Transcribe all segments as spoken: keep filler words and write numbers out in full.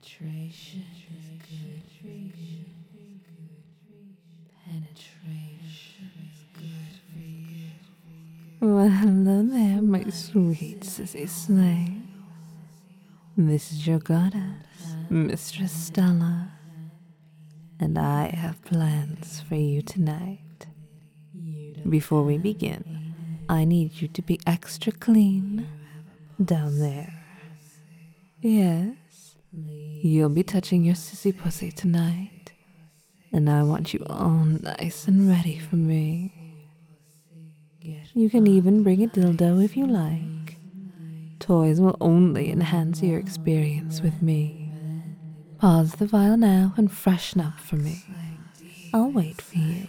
Penetration is good for you. Penetration is good for you. Well, hello there, my sweet sissy slave. This is your goddess, Mistress Stella, and I have plans for you tonight. Before we begin, I need you to be extra clean down there. Yes, you'll be touching your sissy pussy tonight, and I want you all nice and ready for me. You can even bring a dildo if you like. Toys will only enhance your experience with me. Pause the file now and freshen up for me. I'll wait for you.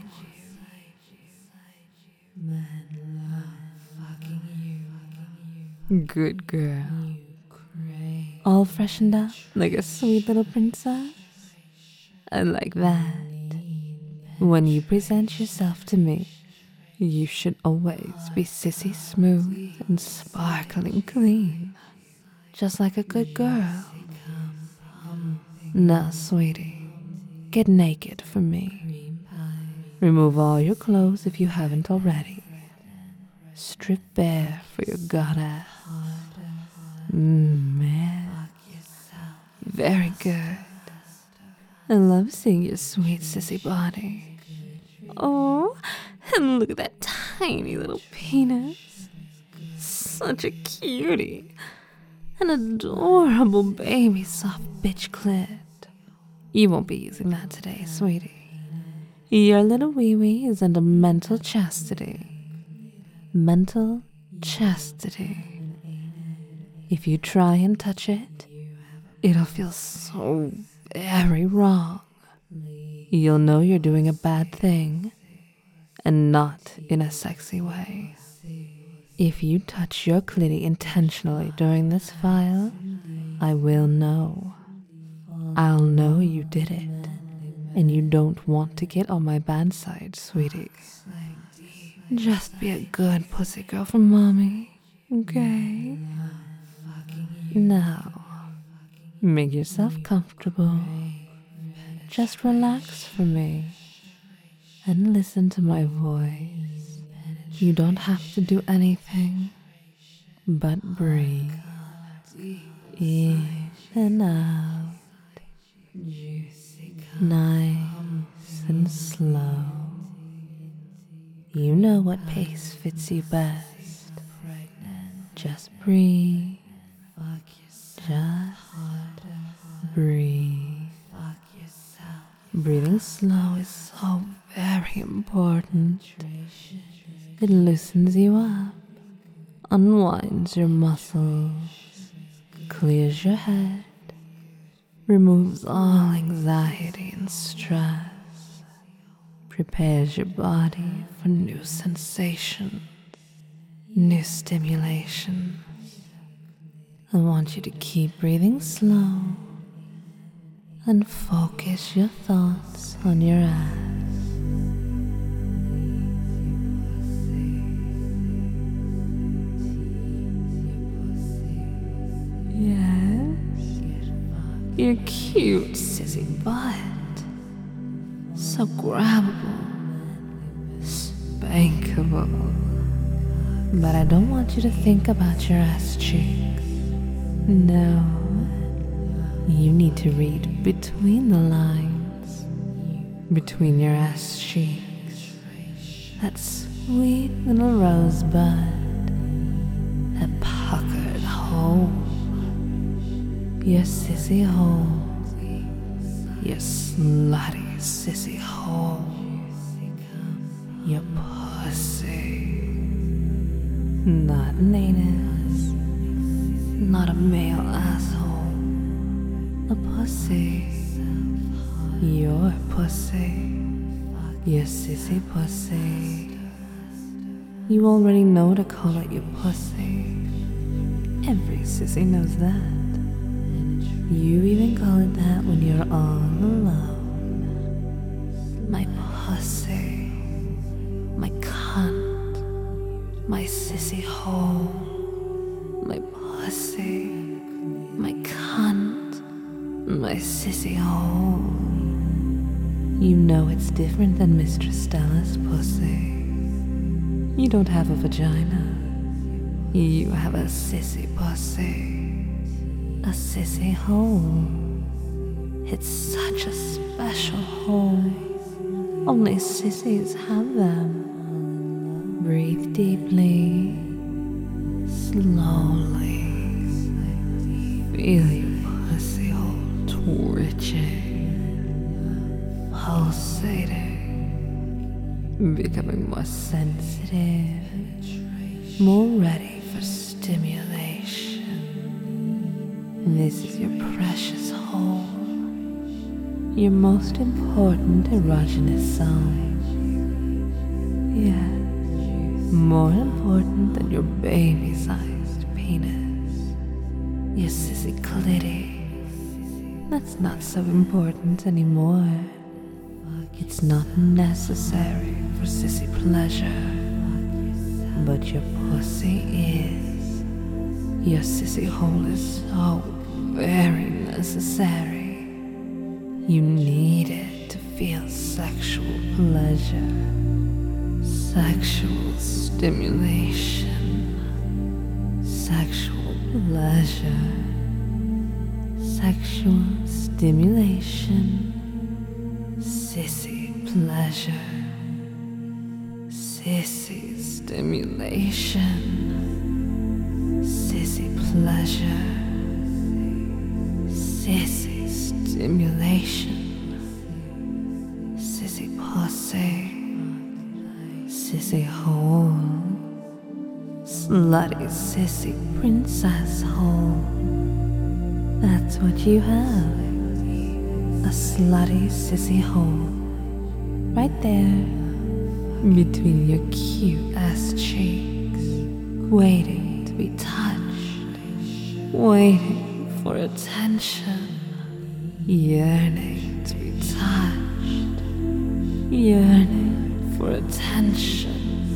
Good girl. All freshened up like a sweet little princess? I like that. When you present yourself to me, you should always be sissy smooth and sparkling clean, just like a good girl. Now, sweetie, get naked for me. Remove all your clothes if you haven't already. Strip bare for your goddess. Mmm, man. Very good. I love seeing your sweet sissy body. Oh, and look at that tiny little penis. Such a cutie. An adorable baby soft bitch clit. You won't be using that today, sweetie. Your little wee-wee is under mental chastity. Mental chastity. If you try and touch it, it'll feel so very wrong. You'll know you're doing a bad thing, and not in a sexy way. If you touch your clitty intentionally during this file, I will know. I'll know you did it, and you don't want to get on my bad side, sweetie. Just be a good pussy girl for mommy, okay? Now, make yourself comfortable. Just relax for me and listen to my voice. You don't have to do anything but breathe in and out, nice and slow. You know what pace fits you best. Just breathe. Just breathe. Breathing slow is so very important. It loosens you up, unwinds your muscles, clears your head, removes all anxiety and stress, prepares your body for new sensations, new stimulations. I want you to keep breathing slow and focus your thoughts on your ass. Yes, your cute sissy butt. So grabbable, spankable. But I don't want you to think about your ass cheeks. No, you need to read between the lines, between your ass cheeks. That sweet little rosebud, that puckered hole, your sissy hole, your slutty sissy hole, your pussy. Not an anus, not a male asshole, a pussy. Your pussy, your sissy pussy. You already know to call it your pussy. Every sissy knows that. You even call it that when you're all alone. My pussy, my cunt, my sissy hole, my pussy, my cunt, my sissy hole. You know it's different than Mistress Stella's pussy. You don't have a vagina. You have a sissy pussy. A sissy hole. It's such a special hole. Only sissies have them. Breathe deeply. Slowly. Feel your pussy hole twitching, pulsating, becoming more sensitive, more ready for stimulation. This is your precious hole, your most important erogenous zone. Yes, more important than your baby-sized penis. Your sissy clitty. That's not so important anymore. It's not necessary for sissy pleasure. But your pussy is. Your sissy hole is so very necessary. You need it to feel sexual pleasure, sexual stimulation, sexual pleasure, sexual stimulation, sissy pleasure, sissy stimulation, sissy pleasure, sissy stimulation, sissy pussy, sissy hole. Slutty sissy princess hole. That's what you have. A slutty sissy hole. Right there. Between your cute ass cheeks. Waiting to be touched. Waiting for attention. Yearning to be touched. Yearning for attention.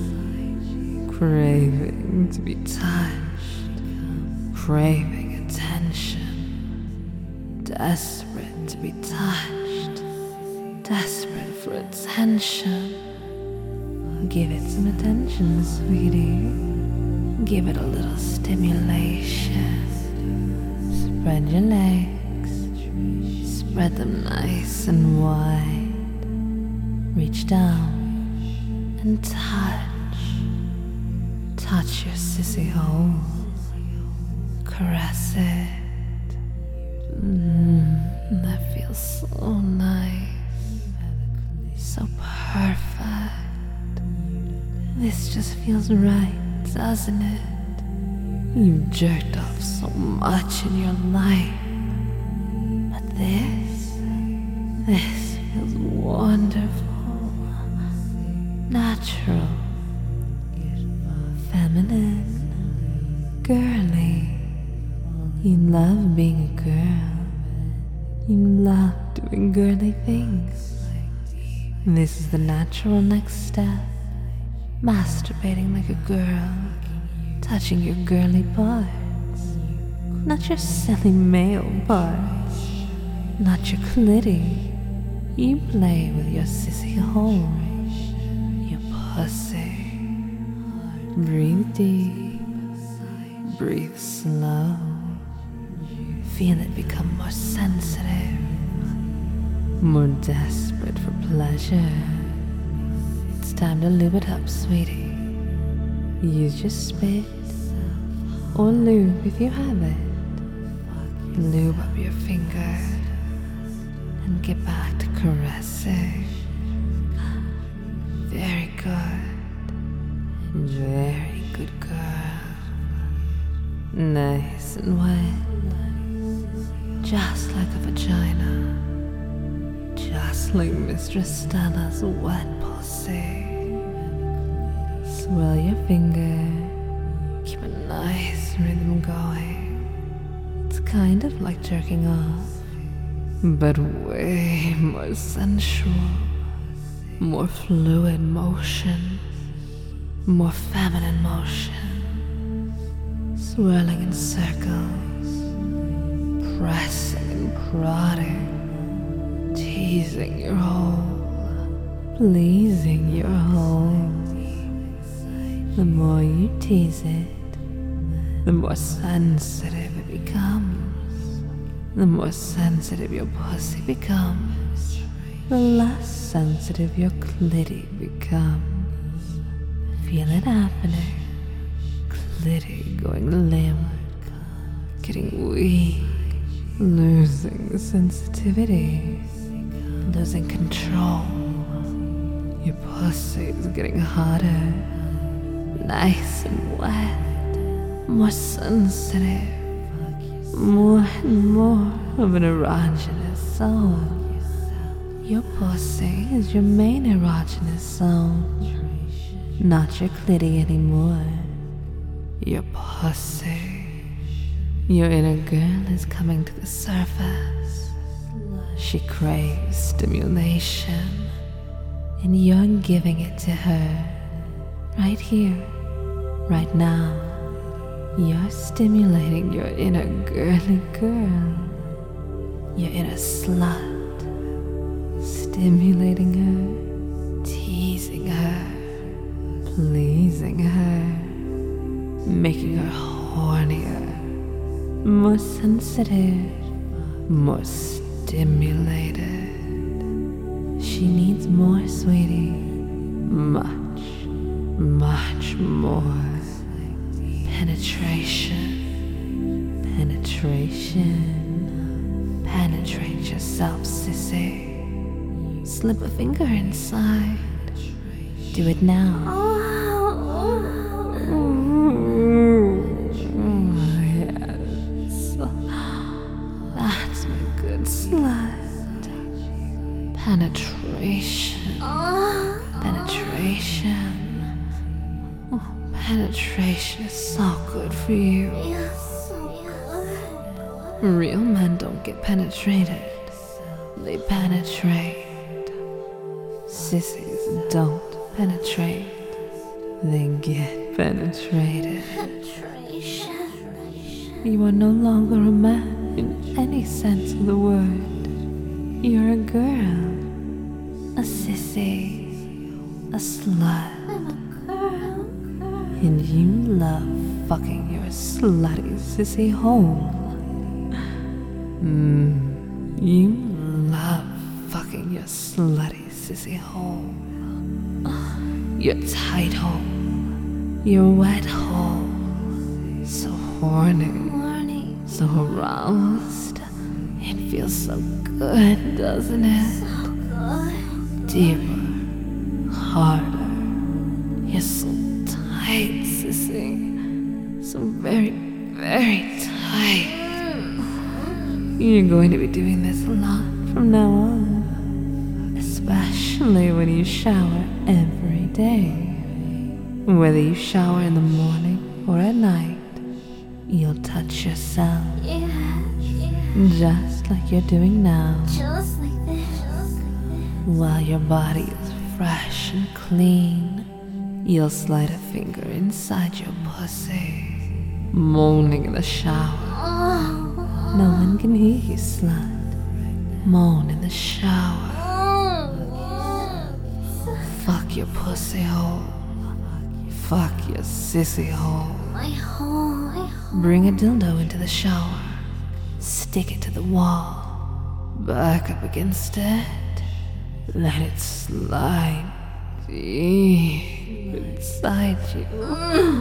Craving to be touched, craving attention, desperate to be touched, desperate for attention. Give it some attention, sweetie. Give it a little stimulation. Spread your legs, spread them nice and wide. Reach down and touch. Touch your sissy hole. Caress it. Mm, that feels so nice. So perfect. This just feels right, doesn't it? You've jerked off so much in your life. But this, this feels wonderful. Natural. Feminine, girly. You love being a girl. You love doing girly things. This is the natural next step. Masturbating like a girl, touching your girly parts. Not your silly male parts. Not your clitty. You play with your sissy hole. Your pussy. Breathe deep, breathe slow. Feel it become more sensitive, more desperate for pleasure. It's time to lube it up, sweetie. Use your spit or lube if you have it. Lube up your finger and get back to caressing. Very good. Very good girl. Nice and wet. Just like a vagina. Just like Mistress Stella's wet pussy. Swell your finger. Keep a nice rhythm going. It's kind of like jerking off, but way more sensual. More fluid motion. More feminine motion, swirling in circles, pressing and prodding, teasing your hole, pleasing your hole. The more you tease it, the more sensitive it becomes. The more sensitive your pussy becomes, the less sensitive your clitty becomes. Feel it happening. Clitty going limp, getting weak, losing sensitivity, losing control. Your pussy is getting hotter, nice and wet, more sensitive, more and more of an erogenous zone. Your pussy is your main erogenous zone, not your clitty anymore. Your pussy, your inner girl is coming to the surface. She craves stimulation, and you're giving it to her right here, right now. You're stimulating your inner girly girl, your inner slut, stimulating her, teasing her, pleasing her, making her hornier, more sensitive, more stimulated. She needs more, sweetie, much, much more. Penetration, penetration, penetrate yourself, sissy. Slip a finger inside. Do it now. Yes, that's my good slut. Penetration, penetration. Oh, penetration is so good for you. Real men don't get penetrated, they penetrate. Sissies don't penetrate, they get penetrated. You are no longer a man in any sense of the word. You're a girl, a sissy, a slut. And you love fucking your slutty sissy hole. Mmm, you love fucking your slutty sissy hole. Your tight hole, your wet hole. So horny, so aroused. It feels so good, doesn't it? Deeper, harder. You're so tight, sissy. So very, very tight. You're going to be doing this a lot from now on, especially when you shower every day. Whether you shower in the morning or at night, you'll touch yourself. Yeah, yeah. Just like you're doing now. Just like this. While your body is fresh and clean, you'll slide a finger inside your pussy, moaning in the shower. Oh, No one can hear you, slut. Moan in the shower. oh, Fuck your pussy hole. Fuck your sissy hole. my whole, my whole. Bring a dildo into the shower. Stick it to the wall. Back up against it. Let it slide deep inside you.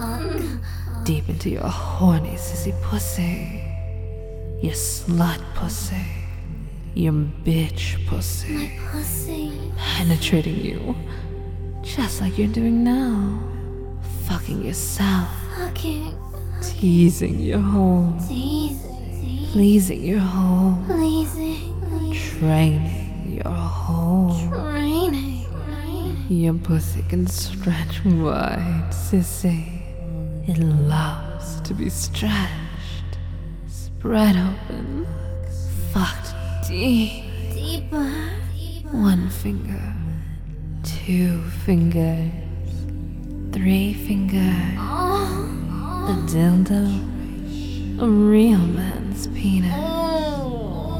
Deep into your horny sissy pussy. Your slut pussy. Your bitch pussy. Pussy. Penetrating you. Just like you're doing now. Fucking yourself. Fucking. Teasing your hole. Teasing. Pleasing your hole. Pleasing. Training your hole. Training. Training. Your pussy can stretch wide, sissy. It loves to be stretched. Spread open. Fucked deep. Deeper. One finger. Two fingers. Three fingers. Oh. A dildo. A real man's penis. Oh.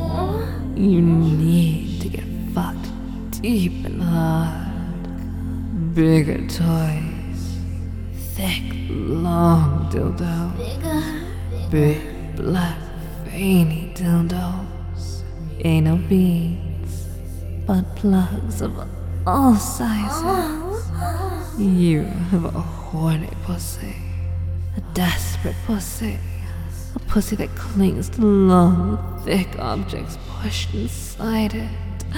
You need to get fucked deep and hard. Bigger toys. Thick, long dildos. Bigger. Big, black, veiny dildos. Anal beads. Butt plugs of all sizes. Oh. You have a horny pussy. A desperate pussy. A pussy that clings to long, thick objects pushed inside it.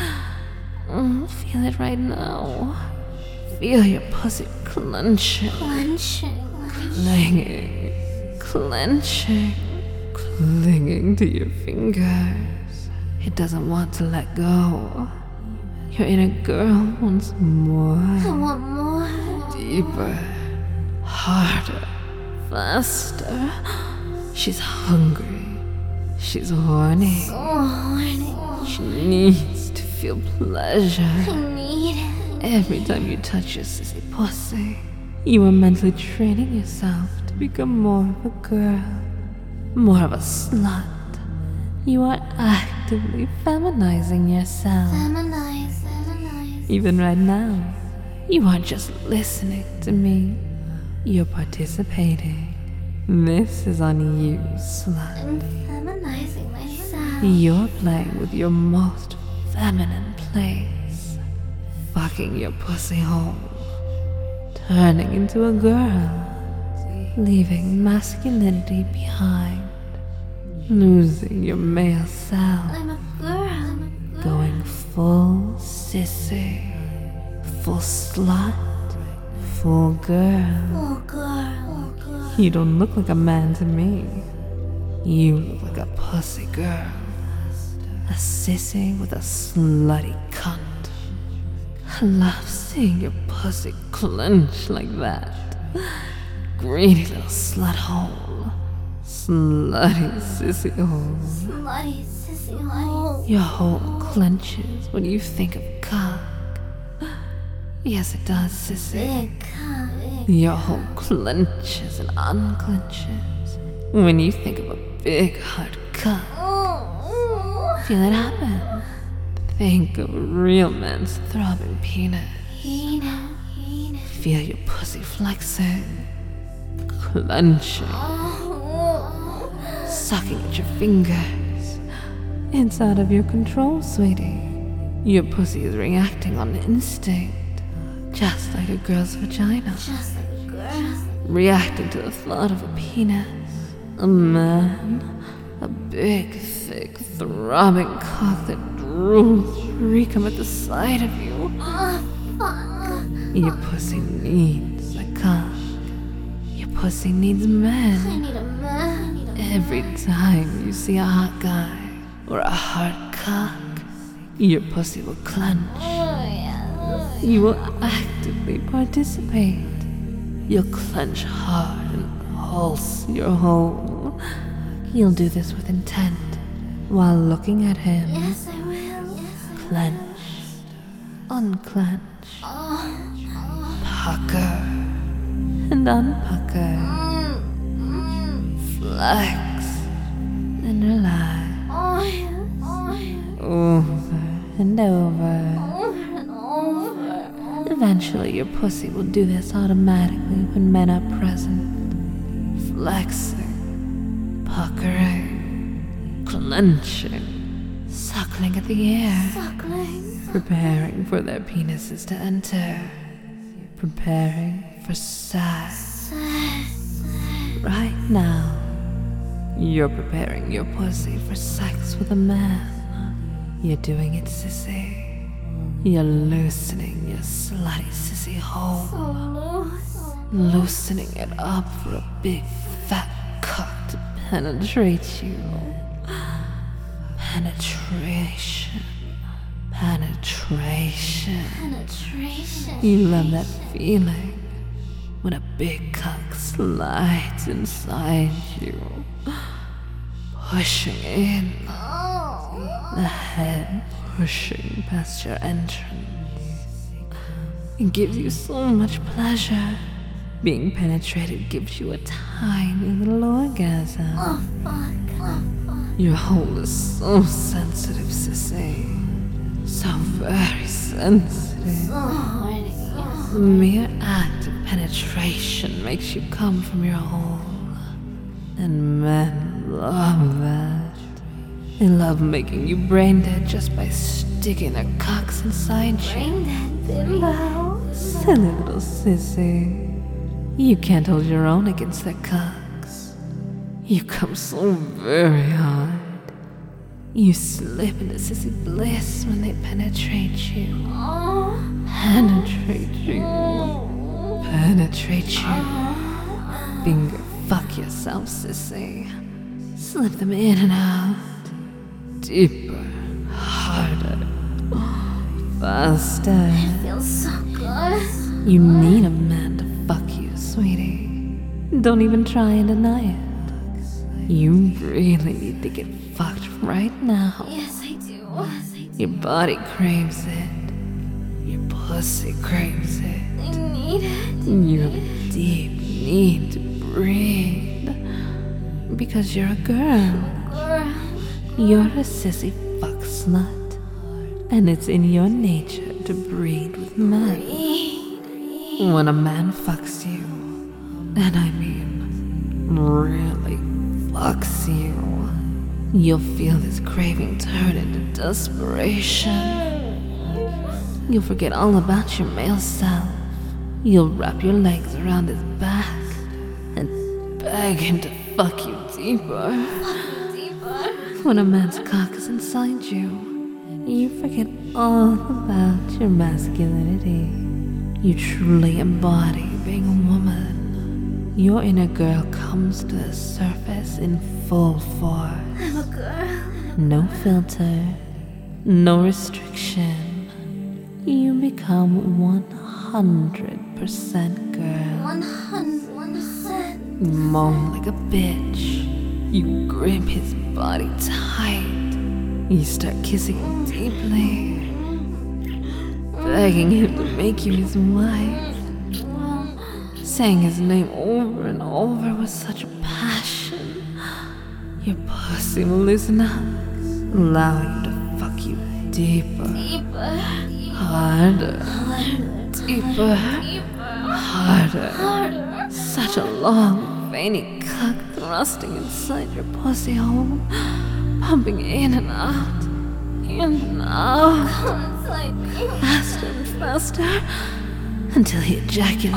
Mm, feel it right now. Feel your pussy clenching, Clenching. clinging, clenching, clinging to your fingers. It doesn't want to let go. Your inner girl wants I more, want more. deeper, harder, faster. She's hungry. She's horny. So horny. She needs to feel pleasure. I need it. Every time you touch your sissy pussy, you are mentally training yourself to become more of a girl, more of a slut. You are actively feminizing yourself. Feminize. Feminize. Even right now, you aren't just listening to me, you're participating. This is on you, slut. I'm feminizing myself. You're playing with your most feminine place, fucking your pussy hole, turning into a girl, leaving masculinity behind, losing your male self, I'm a girl. I'm a girl. going full sissy, full slut, full girl. Oh, girl. Oh, girl. You don't look like a man to me. You look like a pussy girl. A sissy with a slutty cunt. I love seeing your pussy clench like that. Greedy little slut hole. Slutty sissy hole. Slutty sissy hole. Your hole clenches when you think of cock. Yes, it does, sissy. Big cock. Your hole clenches and unclenches when you think of a big hard cock. Oh. Feel it happen. Think of a real man's throbbing penis. Peanut. Peanut. Feel your pussy flexing, clenching, Oh. sucking at your fingers. It's out of your control, sweetie. Your pussy is reacting on instinct, just like a girl's vagina. Just like a girl. Reacting to the thought of a penis. A man. A big, thick, throbbing cock that drools recum at the sight of you. Oh, fuck. Your pussy needs a cock. Your pussy needs I men. need a man. Need a Every time you see a hot guy or a hard cock, your pussy will clench. Oh, yeah. Oh, You will actively participate. You'll clench hard and pulse your hole. You'll do this with intent while looking at him. yes, I will. Yes, I will. Clench, unclench, Oh. pucker, and unpucker. Mm. Mm. Flex and relax. Oh, yes. Oh, yes. Over and over. Over and over. Eventually, your pussy will do this automatically when men are present. Flexing, puckering, clenching, suckling at the air, Suckling. preparing for their penises to enter, preparing for sex. Sex. Right now, you're preparing your pussy for sex with a man. You're doing it, sissy. You're loosening your slutty sissy hole. So loose. Loosening it up for a big fat cock to penetrate you. Penetration. Penetration. Penetration. You love that feeling when a big cock slides inside you, pushing in, Oh. the head pushing past your entrance. It gives you so much pleasure. Being penetrated gives you a tiny little orgasm. Oh, fuck. Oh, fuck. Your hole is so sensitive, sissy. So very sensitive. So horny. The mere act of penetration makes you come from your hole. And men love that. They love making you brain dead just by sticking their cocks inside you. Bring that bimbo. Silly little sissy. You can't hold your own against their cocks. You come so very hard. You slip into sissy bliss when they penetrate you. Oh. Penetrate you. Penetrate you. Finger fuck yourself, sissy. Slip them in and out. Deeper. Harder. Faster. Feels so good. You need a man to fuck you, sweetie. Don't even try and deny it. You really need to get fucked right now. Yes, I do. Yes, I do. Your body craves it. Your pussy craves it. I need it. You have a deep need to breathe. Because you're a girl. Girl. You're a sissy fuck slut. And it's in your nature to breed with men. When a man fucks you, and I mean really fucks you, you'll feel this craving turn into desperation. You'll forget all about your male self. You'll wrap your legs around his back and beg him to fuck you deeper. Deeper. When a man's cock is inside you, you forget all about your masculinity. You truly embody being a woman. Your inner girl comes to the surface in full force. I'm a girl. No filter, no restriction. You become one hundred percent girl. One hundred percent. You moan like a bitch. You grip his body tight. You start kissing him deeply, begging him to make you his wife, saying his name over and over with such passion. Your pussy will loosen up, allow you to fuck you deeper, Deeper. harder, deeper, harder. Harder. Such a long, veiny cock thrusting inside your pussy hole, pumping in and out, in and out, Comes like me. faster and faster, until he ejaculates,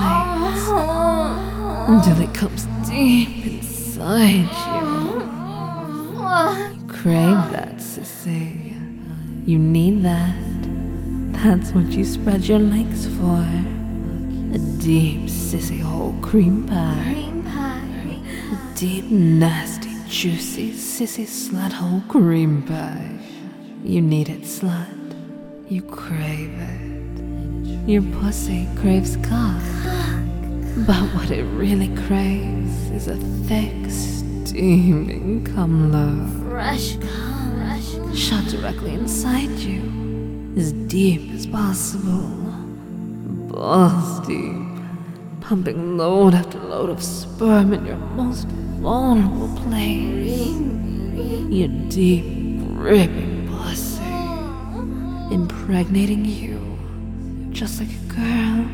Oh. until it comes deep inside you. What? You crave that, sissy. You need that. That's what you spread your legs for. A deep sissy hole cream pie. Cream pie. A deep, nasty, juicy sissy slut hole cream pie. You need it, slut. You crave it. Your pussy craves cock. But what it really craves is a thick, steaming cum love. Fresh cum. Fresh cum. Shot directly inside you, as deep as possible. Balls deep, pumping load after load of sperm in your most vulnerable place. Your deep, gripping pussy, impregnating you just like a girl,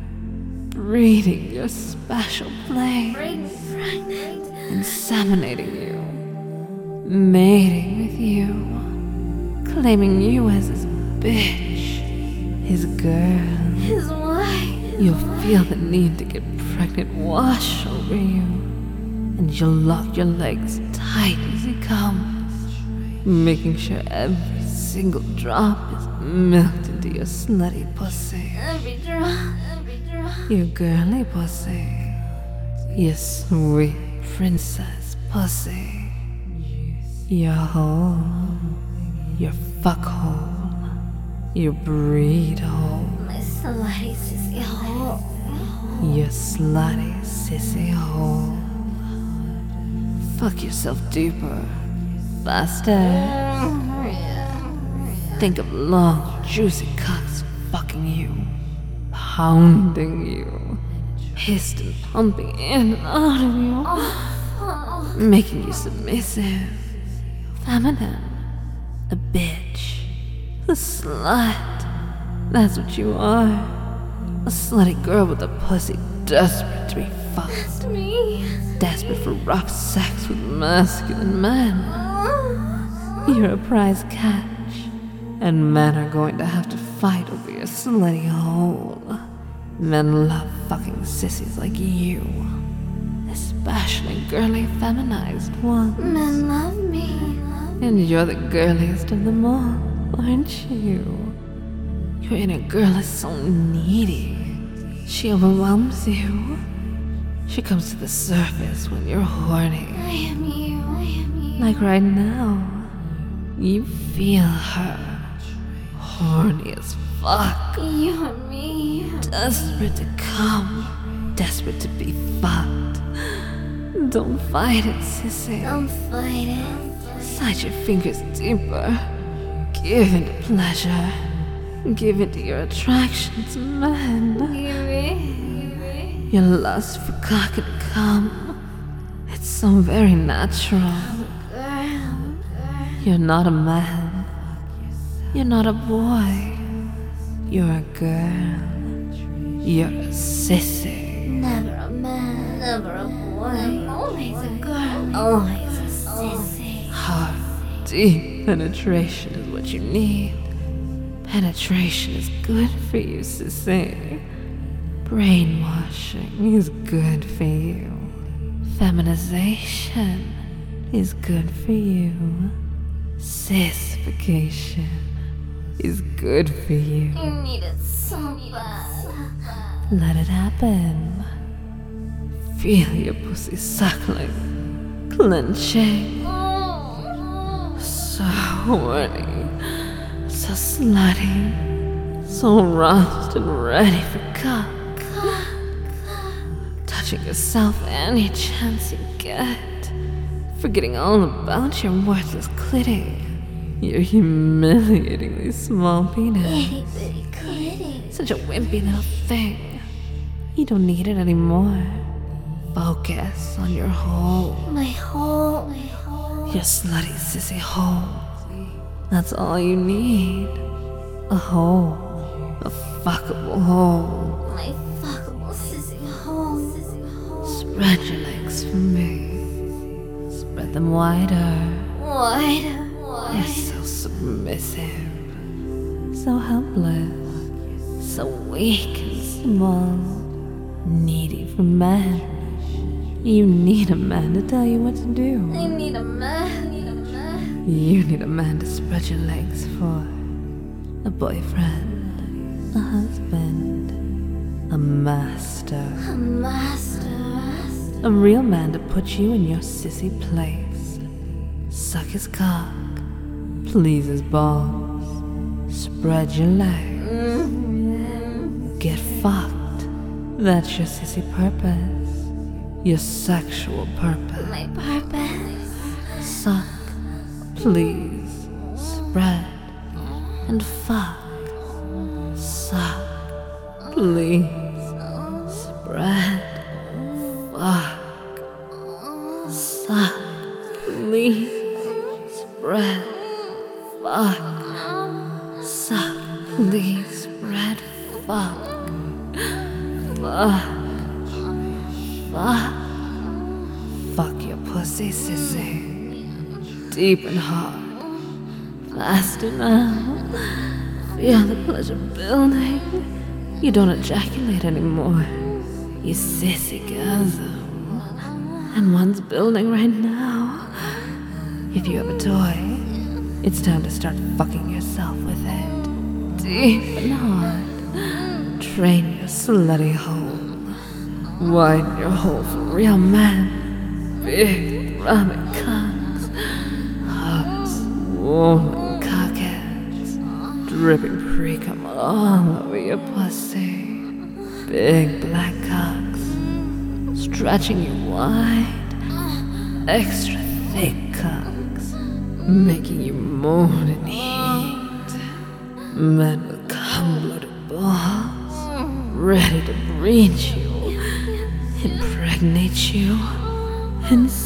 breeding your special place, Bring me pregnant. inseminating you, mating with you, claiming you as his bitch, his girl. His wife. You'll feel the need to get pregnant wash over you, and you'll lock your legs tight as he comes, making sure every single drop is milked into your slutty pussy, Every drop. Every drop. your girly pussy, your sweet princess pussy, your hole, your fuck hole, your breed hole. My slutty sissy hole. You slutty sissy hole. Fuck yourself deeper, faster. Think of long, juicy cocks fucking you, pounding you, pissed and pumping in and out of you, making you submissive, feminine, a bitch. A slut. That's what you are. A slutty girl with a pussy desperate to be fucked. That's me. Desperate for rough sex with masculine men. You're a prize catch, and men are going to have to fight over your slutty hole. Men love fucking sissies like you, especially girly feminized ones. Men love me. And you're the girliest of them all, aren't you? Your inner girl is so needy. She overwhelms you. She comes to the surface when you're horny. I am you. I am you. Like right now. You feel her. Horny as fuck. You and me. Desperate to come. Desperate to be fucked. Don't fight it, sissy. Don't fight it. Slide your fingers deeper. Give into pleasure. Give into your attraction to men. Give me. Your lust for cock and cum. It's so very natural. Girl. You're not a man. You're not a boy. You're a girl. You're a sissy. Never a man. Never a boy. Always a girl. Always a sissy. Hard, deep penetration is what you need. Penetration is good for you, sissy. Brainwashing is good for you. Feminization is good for you. Sissification is good for you. You need it so bad. Let it happen. Feel your pussy suckling, clenching. So horny, so slutty, so rouged and ready for cock. Touching yourself any chance you get. Forgetting all about your worthless clitty. Your humiliatingly small penis. Itty bitty clitty. Such a wimpy little thing. You don't need it anymore. Focus on your hole. My hole. My hole. Your slutty sissy hole. That's all you need. A hole. A fuckable hole. My fuckable sissy hole. Sissy hole. Spread your legs for me. Spread them wider. Wider. You're Wider. so submissive. So helpless. So weak and small. Needy for men. You need a man to tell you what to do. I need a man. Need a man. You need a man to spread your legs for. A boyfriend. A husband. A master. A master. A real man to put you in your sissy place. Suck his cock. Please his balls. Spread your legs. Mm-hmm. Get fucked. That's your sissy purpose. Your sexual purpose. My purpose. Suck. Please. Spread. And fuck. Suck. Please. Spread. Fuck. Suck. Please. Spread. Fuck. Suck. Please. Spread. Fuck. Fuck. Fuck. Fuck your pussy, sissy. Deep and hard. Fast enough. Feel the pleasure building. You don't ejaculate anymore. You sissy-gasm. And one's building right now. If you have a toy, it's time to start fucking yourself with it. Deep and hard. Train your slutty hole. Widen your hole for real men. Big, throbbing cocks. Hot, swollen cockheads. Dripping pre-cum all over your pussy. Big black cocks. Stretching you wide. Extra thick cocks. Making you moan and heat. Men with cum-bloated balls. Ready to breed you. Impregnate you.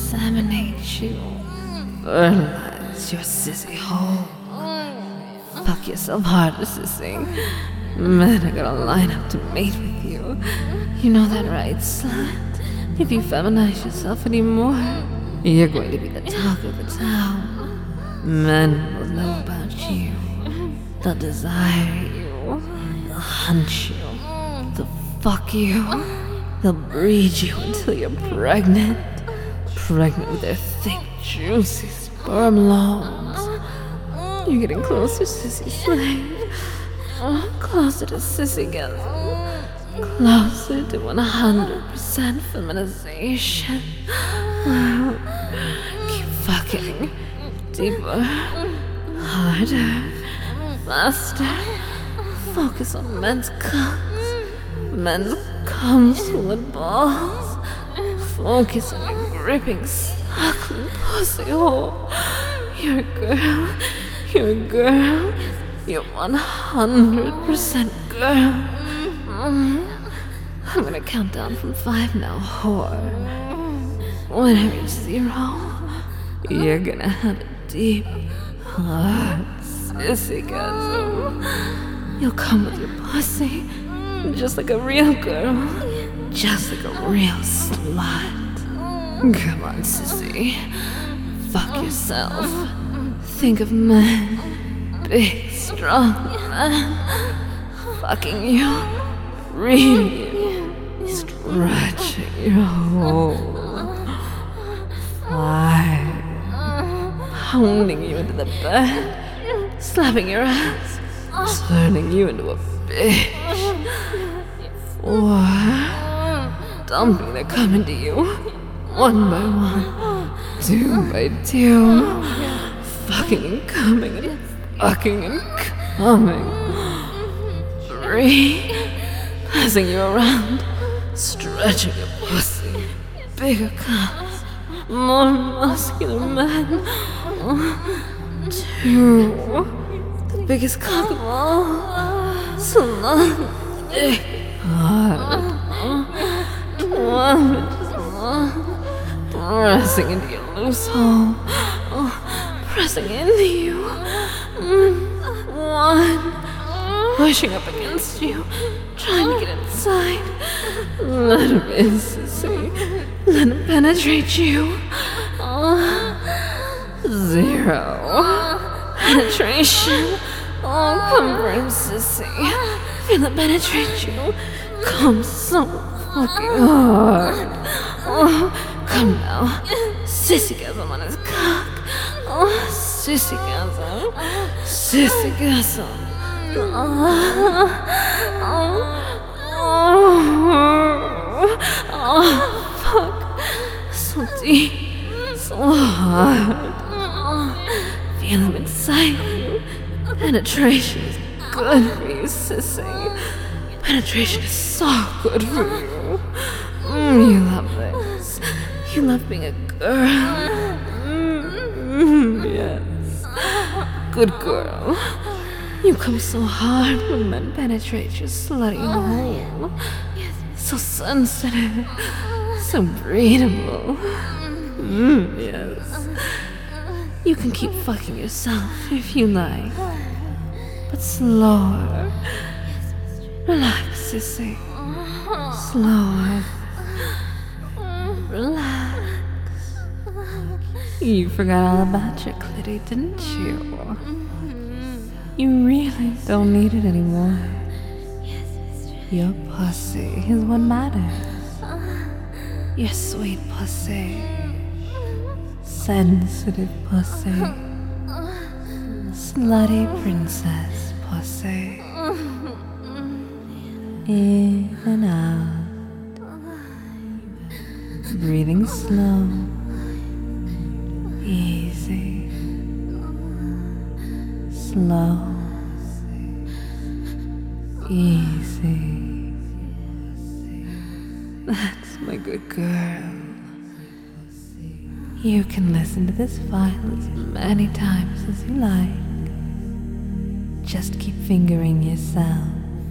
Inseminate you. Fertilize your sissy hole. fuck yourself harder, sissy. Men are gonna line up to mate with you. You know that, right, slut? If you feminize yourself anymore, you're going to be the talk of the town. Men will know about you. They'll desire you. They'll hunt you. They'll fuck you. They'll breed you until you're pregnant. Pregnant with their thick, juicy sperm loads. You're getting closer, sissy slave. Oh, closer to sissygasm. Closer to one hundred percent feminization. Keep fucking. Deeper. Harder. Faster. Focus on men's cocks. Men's cum swollen balls. Focus on your gripping, suckling pussy hole. You're a girl. You're a girl. You're one hundred percent girl. Mm. I'm gonna count down from five now, whore. When I reach zero, you're gonna have a deep, hard sissygasm. You'll come with your pussy, just like a real girl, just like a real slut. Come on, sissy. Fuck yourself. Think of men, big, strong men, fucking you, reading you, stretching your hole. Five. Hounding you into the bed, slapping your ass, turning you into a bitch. Four. Dumping their cum into you, one by one, two by two, fucking and coming and fucking and coming. Three. Passing you around, stretching your pussy, bigger cocks, more muscular men. Two, the biggest cock of all, slut, dick, hard. Twelve inches long, pressing into your loose hole, pressing into you. One, pushing up against you, trying to get inside. Let him in, sissy. Let him penetrate you. Zero. Penetration. Oh, come for him, sissy. Feel it penetrate you. Come so fucking hard. Oh, come now. Sissygasm on his cock. Oh, sissygasm. Sissygasm. Oh, oh, oh, oh, fuck. So deep. So hard. Feel him inside you. Penetration is good for you, sissy. Penetration is so good for you. Mm, you love this. You love being a girl. Mm, yes. Good girl. You come so hard when men penetrate your slutty hole. So sensitive. So breathable. Mm, yes. You can keep fucking yourself if you like. But slower. Relax, sissy. Slower. Relax. You forgot all about your clitty, didn't you? You really don't need it anymore. Your pussy is what matters. Your sweet pussy. Sensitive pussy. Slutty princess pussy. In and out. Breathing slow. Easy. Slow. Easy. That's my good girl. You can listen to this file as many times as you like. Just keep fingering yourself.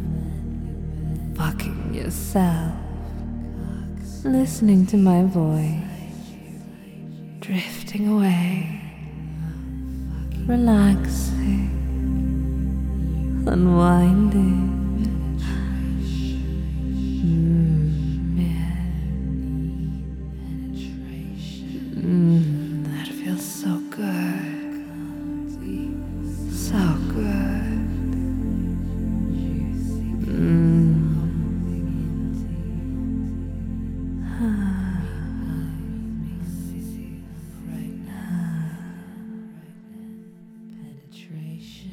Fucking yourself. Listening to my voice. Drifting away. Relaxing. unwinding. Mm, yeah. Mm, that feels so good. So good. Mm. Penetration.